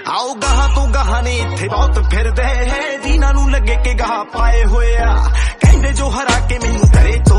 आओ गहा तो गहा ने इत्थे बहुत फिरदे जिन्हां नूं लगे कि गहा पाए होए आ कहंदे जो हरा के मैनूं करे